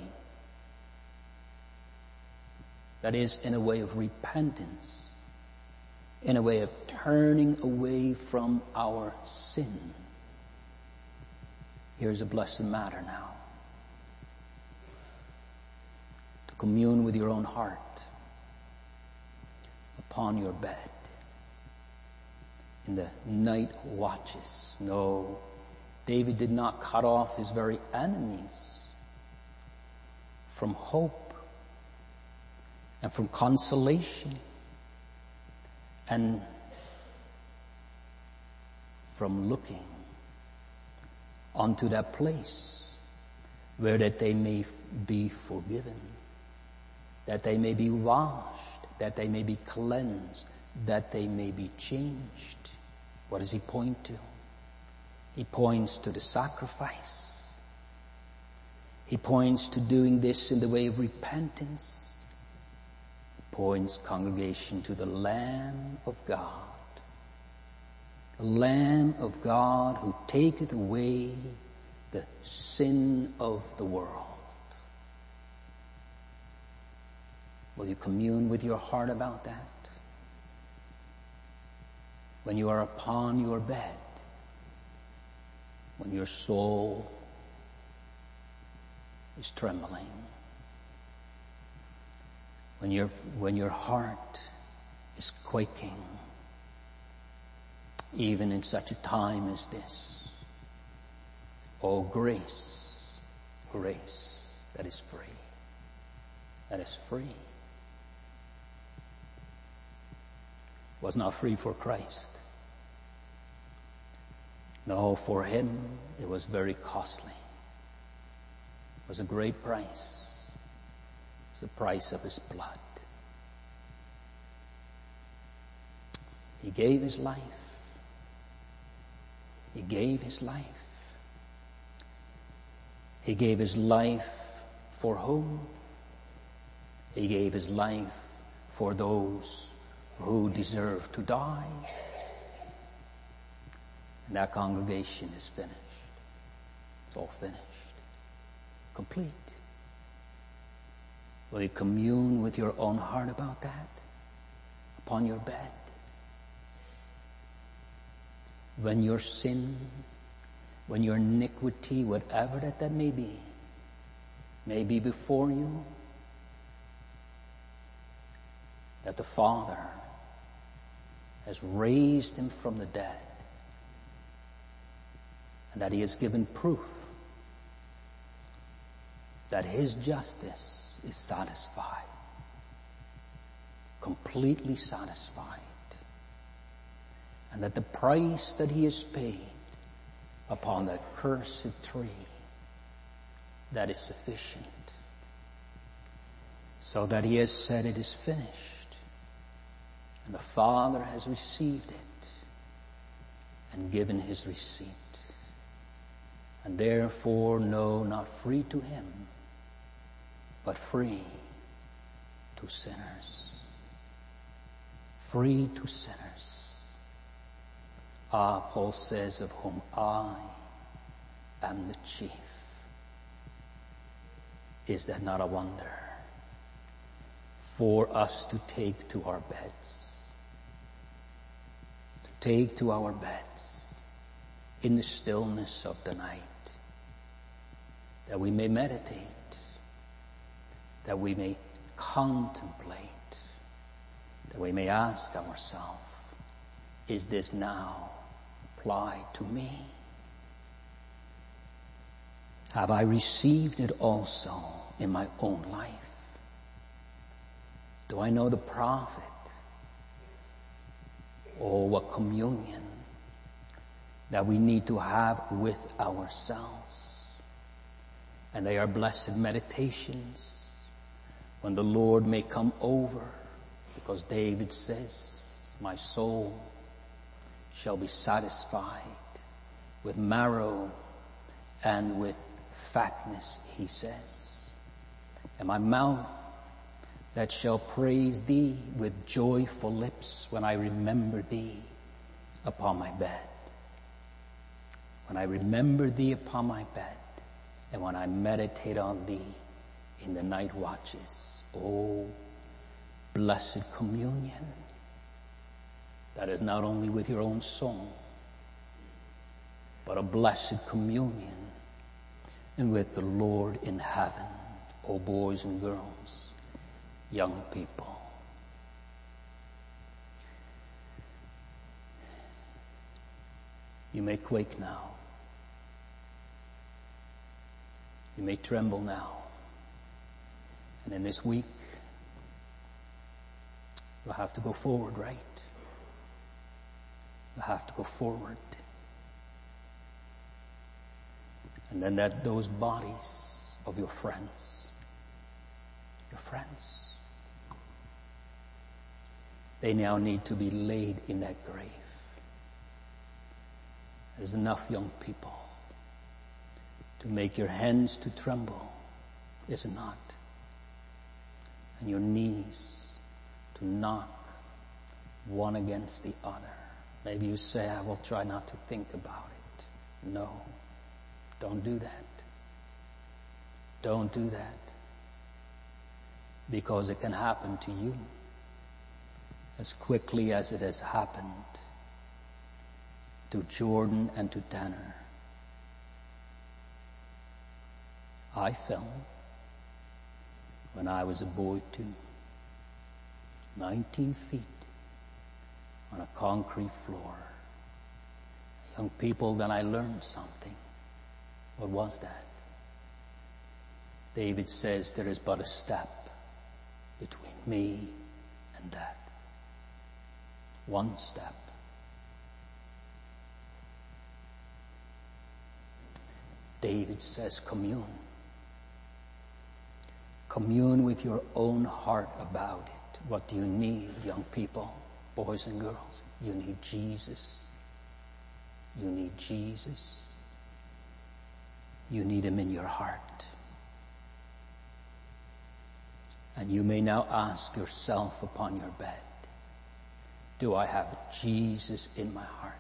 That is, in a way of repentance, in a way of turning away from our sin. Here's a blessed matter now. To commune with your own heart upon your bed in the night watches. No, David did not cut off his very enemies from hope and from consolation and from looking unto that place where that they may be forgiven, that they may be washed, that they may be cleansed, that they may be changed. What does he point to? He points to the sacrifice. He points to doing this in the way of repentance. He points, congregation, to the Lamb of God. The Lamb of God who taketh away the sin of the world. Will you commune with your heart about that? When you are upon your bed, when your soul is trembling, when your, when your heart is quaking, even in such a time as this. Oh, grace, grace that is free, that is free. Was not free for Christ. No, for him it was very costly. It was a great price. It's the price of his blood. He gave his life. He gave his life. He gave his life for whom? He gave his life for those who deserve to die. And that congregation is finished. It's all finished. Complete. Will you commune with your own heart about that? Upon your bed? When your sin, when your iniquity, whatever that that may be, may be before you, that the Father has raised him from the dead, and that he has given proof that his justice is satisfied, completely satisfied, and that the price that he has paid upon that cursed tree, that is sufficient, so that he has said it is finished, and the Father has received it and given his receipt, and therefore no, not free to him, but free to sinners. Free to sinners. Ah, Paul says, of whom I am the chief. Is that not a wonder? For us to take to our beds. To take to our beds in the stillness of the night. That we may meditate. That we may contemplate. That we may ask ourselves, is this now applied to me? Have I received it also in my own life? Do I know the profit? Oh, what communion that we need to have with ourselves. And they are blessed meditations when the Lord may come over, because David says, my soul shall be satisfied with marrow and with fatness, he says. And my mouth that shall praise thee with joyful lips when I remember thee upon my bed. When I remember thee upon my bed, and when I meditate on thee in the night watches. Oh, blessed communion. That is not only with your own soul, but a blessed communion and with the Lord in heaven. Oh, boys and girls, young people. You may quake now. You may tremble now. And in this week, you'll have to go forward, right? You have to go forward. And then that those bodies of your friends, your friends, they now need to be laid in that grave. There's enough young people to make your hands to tremble, is it not? And your knees to knock one against the other. Maybe you say, I will try not to think about it. No, don't do that. Don't do that. Because it can happen to you as quickly as it has happened to Jordan and to Tanner. I fell when I was a boy too, nineteen feet on a concrete floor. Young people, then I learned something. What was that? David says there is but a step between me and death. One step. David says commune. Commune with your own heart about it. What do you need, young people, boys and girls? You need Jesus. You need Jesus. You need him in your heart. And you may now ask yourself upon your bed, do I have Jesus in my heart?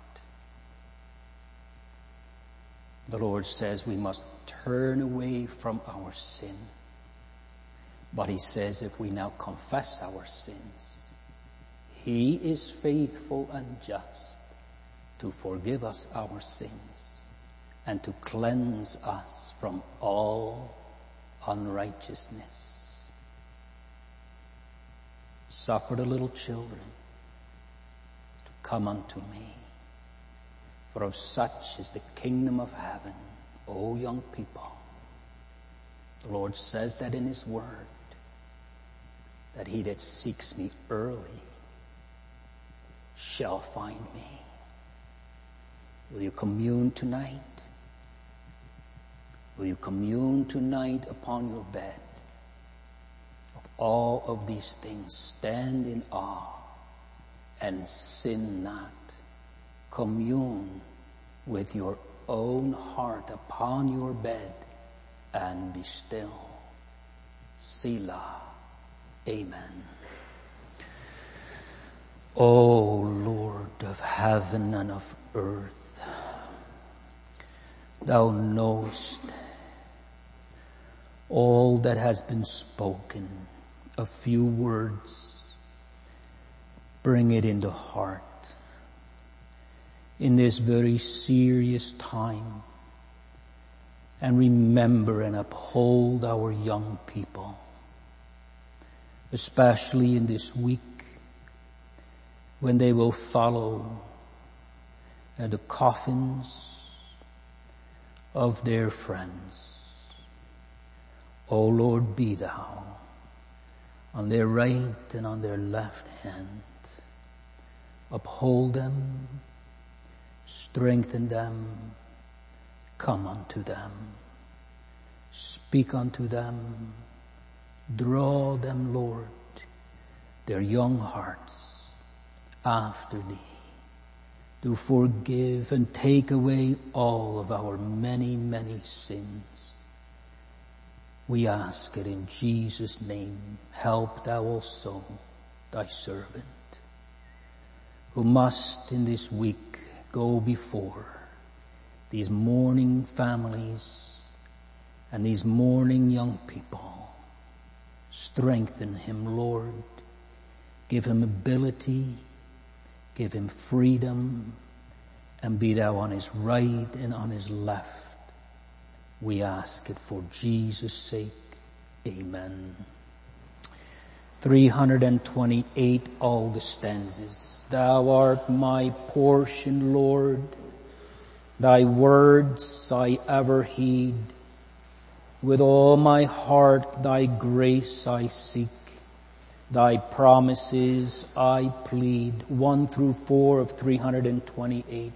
The Lord says we must turn away from our sin. But he says if we now confess our sins, he is faithful and just to forgive us our sins and to cleanse us from all unrighteousness. Suffer the little children to come unto me, for of such is the kingdom of heaven. O young people, the Lord says that in his word, that he that seeks me early shall find me. Will you commune tonight? Will you commune tonight upon your bed? Of all of these things, stand in awe and sin not. Commune with your own heart upon your bed and be still. Selah. Amen. O Lord of heaven and of earth, thou knowest all that has been spoken. A few words, bring it into heart in this very serious time, and remember and uphold our young people, especially in this week when they will follow uh, the coffins of their friends. O Lord, be thou on their right and on their left hand. Uphold them, strengthen them, come unto them, speak unto them, draw them, Lord, their young hearts after thee. Do forgive and take away all of our many, many sins. We ask it in Jesus' name. Help thou also thy servant, who must in this week go before these mourning families and these mourning young people. Strengthen him, Lord. Give him ability, give him freedom, and be thou on his right and on his left. We ask it for Jesus' sake. Amen. three hundred twenty-eight, all the stanzas. Thou art my portion, Lord. Thy words I ever heed. With all my heart thy grace I seek. Thy promises I plead. One through four of three hundred twenty-eight.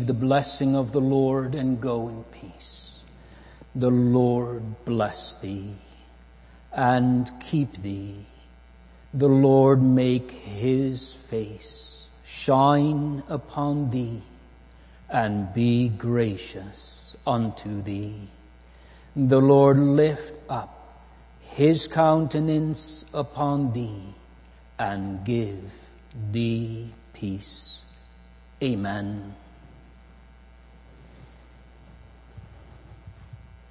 receive the blessing of the Lord and go in peace. The Lord bless thee and keep thee. The Lord make his face shine upon thee and be gracious unto thee. The Lord lift up his countenance upon thee and give thee peace. Amen.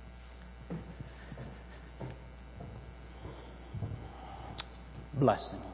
Blessing.